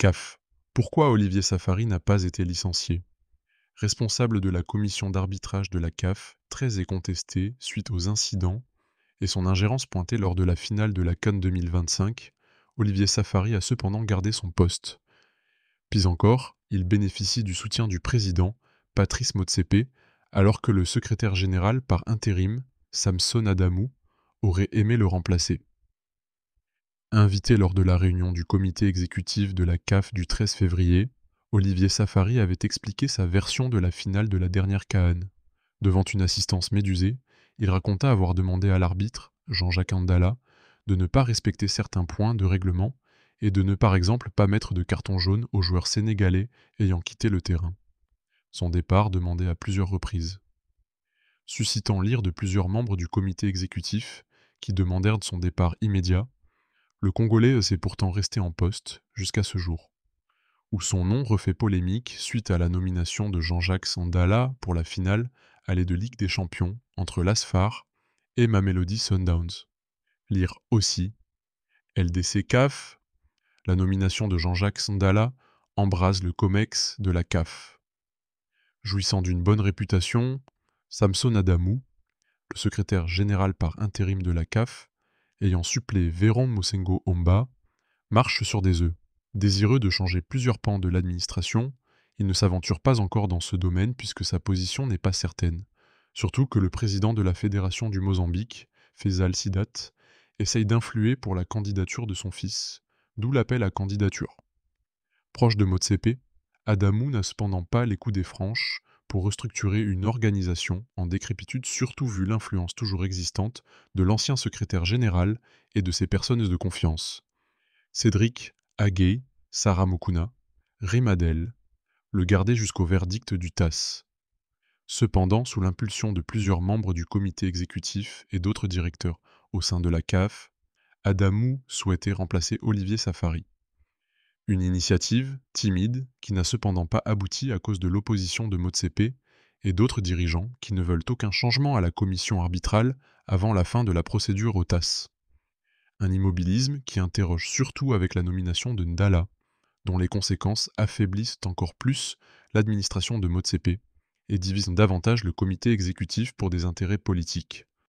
CAF. Pourquoi Olivier Safari n'a pas été licencié? Responsable de la commission d'arbitrage de la CAF, très est contesté suite aux incidents et son ingérence pointée lors de la finale de la CAN 2025, Olivier Safari a cependant gardé son poste. Pis encore, il bénéficie du soutien du président, Patrice Motsepe, alors que le secrétaire général par intérim, Samson Adamou, aurait aimé le remplacer. Invité lors de la réunion du comité exécutif de la CAF du 13 février, Olivier Safari avait expliqué sa version de la finale de la dernière CAN. Devant une assistance médusée, il raconta avoir demandé à l'arbitre, Jean-Jacques Andala, de ne pas respecter certains points de règlement et de ne par exemple pas mettre de carton jaune aux joueurs sénégalais ayant quitté le terrain. Son départ demandé à plusieurs reprises. Suscitant l'ire de plusieurs membres du comité exécutif qui demandèrent son départ immédiat, le Congolais s'est pourtant resté en poste jusqu'à ce jour, où son nom refait polémique suite à la nomination de Jean-Jacques Sandala pour la finale allée de Ligue des Champions entre l'Asfar et Mamelodi Sundowns. Lire aussi LDC CAF, la nomination de Jean-Jacques Sandala embrase le COMEX de la CAF. Jouissant d'une bonne réputation, Samson Adamou, le secrétaire général par intérim de la CAF, ayant suppléé Véron Mosengo Omba, marche sur des œufs. Désireux de changer plusieurs pans de l'administration, il ne s'aventure pas encore dans ce domaine puisque sa position n'est pas certaine. Surtout que le président de la Fédération du Mozambique, Faisal Sidat, essaye d'influer pour la candidature de son fils, d'où l'appel à candidature. Proche de Motsepe, Adamou n'a cependant pas les coups des franches pour restructurer une organisation en décrépitude, surtout vu l'influence toujours existante de l'ancien secrétaire général et de ses personnes de confiance. Cédric, Agay, Sarah Mukuna, Rimadel, le garder jusqu'au verdict du TAS. Cependant, sous l'impulsion de plusieurs membres du comité exécutif et d'autres directeurs au sein de la CAF, Adamou souhaitait remplacer Olivier Safari. Une initiative, timide, qui n'a cependant pas abouti à cause de l'opposition de Motsepe et d'autres dirigeants qui ne veulent aucun changement à la commission arbitrale avant la fin de la procédure au TAS. Un immobilisme qui interroge surtout avec la nomination de Ndala, dont les conséquences affaiblissent encore plus l'administration de Motsepe et divisent davantage le comité exécutif pour des intérêts politiques.